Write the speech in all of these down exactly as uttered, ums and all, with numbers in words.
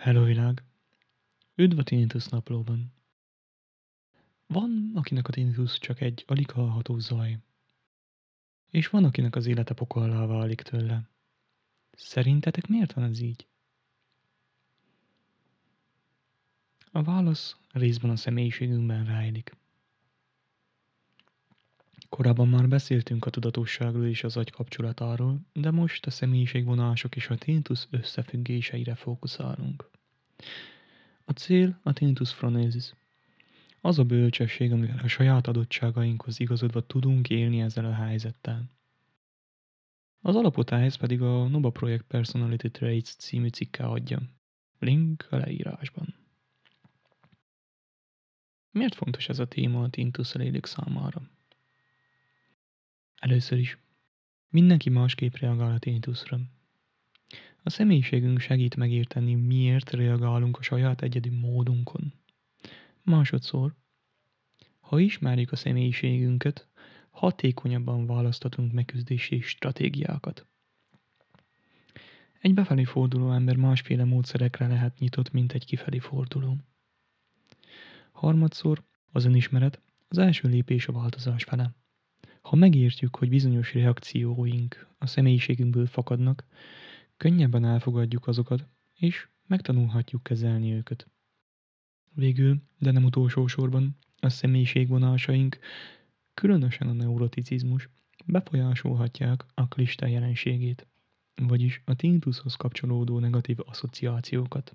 Hello világ! Üdv a Tinnitus naplóban! Van, akinek a tinnitus csak egy alig hallható zaj. És van, akinek az élete pokollá válik tőle. Szerintetek miért van ez így? A válasz részben a személyiségünkben rejlik. Korábban már beszéltünk a tudatosságról és az agy kapcsolatáról, de most a személyiségvonások és a tinnitus összefüggéseire fókuszálunk. A cél a tinnitus phronesis. Az a bölcsesség, amivel a saját adottságainkhoz igazodva tudunk élni ezzel a helyzettel. Az alapot ehhez pedig a Nova Project Personality Traits című cikke adja. Link a leírásban. Miért fontos ez a téma a tinnitus-szal élők számára? Először is. Mindenki másképp reagál a tinnitusra. A személyiségünk segít megérteni, miért reagálunk a saját egyedi módunkon. Másodszor. Ha ismerjük a személyiségünket, hatékonyabban választatunk megküzdési stratégiákat. Egy befelé forduló ember másféle módszerekre lehet nyitott, mint egy kifelé forduló. Harmadszor, az önismeret az első lépés a változás fele. Ha megértjük, hogy bizonyos reakcióink a személyiségünkből fakadnak, könnyebben elfogadjuk azokat, és megtanulhatjuk kezelni őket. Végül, de nem utolsó sorban, a személyiségvonásaink, különösen a neuroticizmus, befolyásolhatják a klista jelenségét, vagyis a tinnitushoz kapcsolódó negatív asszociációkat.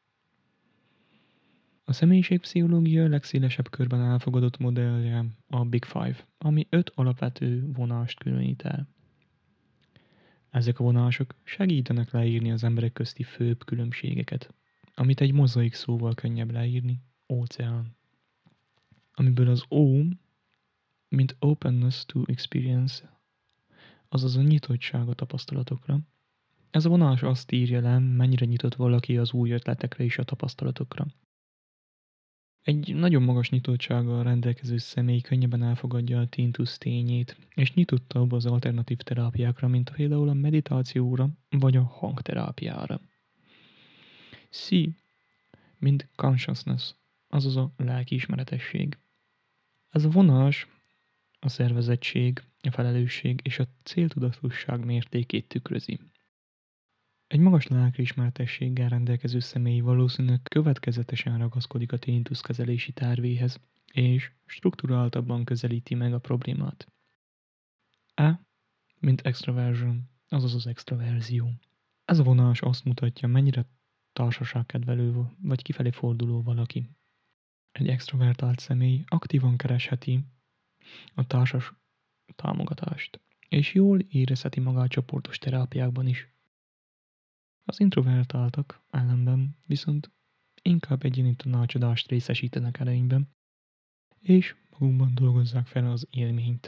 A személyiségpszichológia legszélesebb körben elfogadott modellje a Big Five, ami öt alapvető vonást különít el. Ezek a vonások segítenek leírni az emberek közti főbb különbségeket, amit egy mozaik szóval könnyebb leírni, óceán. Amiből az O, mint openness to experience, azaz a nyitottság a tapasztalatokra. Ez a vonás azt írja le, mennyire nyitott valaki az új ötletekre és a tapasztalatokra. Egy nagyon magas nyitottsággal rendelkező személy könnyebben elfogadja a tinnitus tényét, és nyitottabb az alternatív terápiákra, mint például a meditációra vagy a hangterápiára. C, mint consciousness, azaz a lelkiismeretesség. Ez a vonás a szervezettség, a felelősség és a céltudatosság mértékét tükrözi. Egy magas lelkiismeretességgel rendelkező személy valószínűleg következetesen ragaszkodik a tinnitus kezelési tervéhez, és strukturáltabban közelíti meg a problémát. E, mint extraversion, azaz az extraverzió. Ez a vonás azt mutatja, mennyire társaságkedvelő vagy kifelé forduló valaki. Egy extrovertált személy aktívan keresheti a társas támogatást, és jól érezheti magát csoportos terápiákban is. Az introvertáltak ellenben viszont inkább egyéni tanácsadást részesítenek előnyben, és magukban dolgozzák fel az élményt.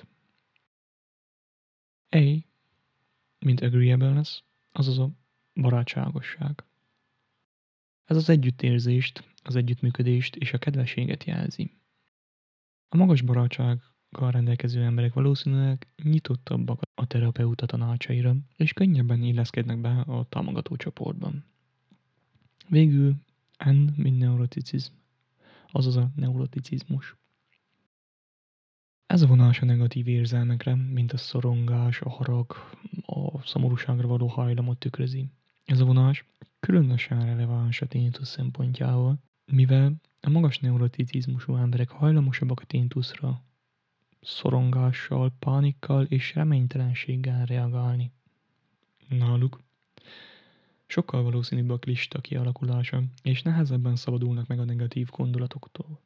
A, mint agreeableness, azaz a barátságosság. Ez az együttérzést, az együttműködést és a kedvességet jelzi. A magas barátsággal rendelkező emberek valószínűleg nyitottabbak a terapeuta tanácsaira, és könnyebben illeszkednek be a támogató csoportban. Végül N, mint neuroticizm, azaz a neuroticizmus. Ez a vonás a negatív érzelmekre, mint a szorongás, a harag, a szomorúságra való hajlamot tükrözi. Ez a vonás különösen releváns a tinnitus szempontjából, mivel a magas neuroticizmusú emberek hajlamosabbak a tinnitusra, szorongással, pánikkal és reménytelenséggel reagálni. Náluk sokkal valószínűbb a klista kialakulása, és nehezebben szabadulnak meg a negatív gondolatoktól.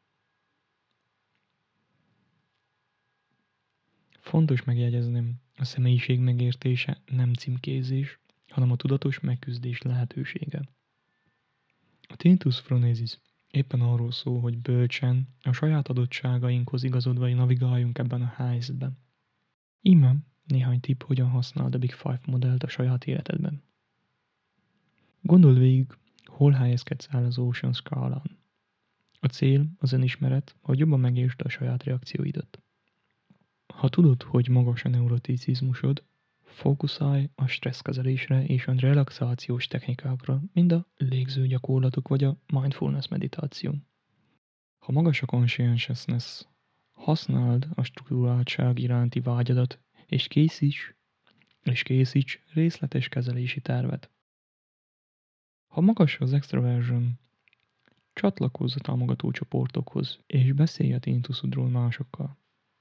Fontos megjegyeznem, a személyiség megértése nem címkézés, hanem a tudatos megküzdés lehetősége. A tinnitus phronesis éppen arról szól, hogy bölcsen, a saját adottságainkhoz igazodva navigáljunk ebben a helyzetben. Íme néhány tipp, hogyan használd a Big Five modellt a saját életedben. Gondold végig, hol helyezkedsz el az Ocean skálán. A cél az önismeret, hogy jobban megértsd a saját reakcióidat. Ha tudod, hogy magas a neuroticizmusod, Fókuszálj a stresszkezelésre és a relaxációs technikákra, mint a légző gyakorlatok vagy a mindfulness meditáció. Ha magas a conscientiousness, használd a struktúráltság iránti vágyadat, és készíts, és készíts részletes kezelési tervet. Ha magas az extraversion, csatlakozz a támogató csoportokhoz, és beszélj a tinnitusodról másokkal.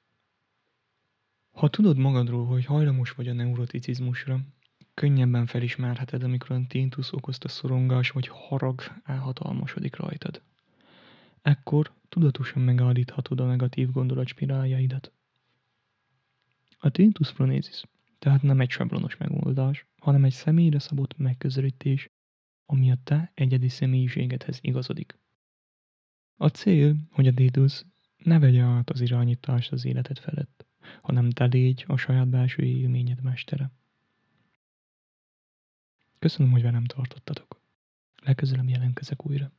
Ha tudod magadról, hogy hajlamos vagy a neuroticizmusra, könnyebben felismerheted, amikor a tinnitus okozta szorongás vagy harag elhatalmasodik rajtad. Ekkor tudatosan megállíthatod a negatív gondolatspiráljaidat. A tinnitus phronesis tehát nem egy sablonos megoldás, hanem egy személyre szabott megközelítés, ami a te egyedi személyiségedhez igazodik. A cél, hogy a tinnitus ne vegye át az irányítást az életed felett, hanem te légy a saját belső élményed mestere. Köszönöm, hogy velem tartottatok. Legközelebb jelentkezek újra.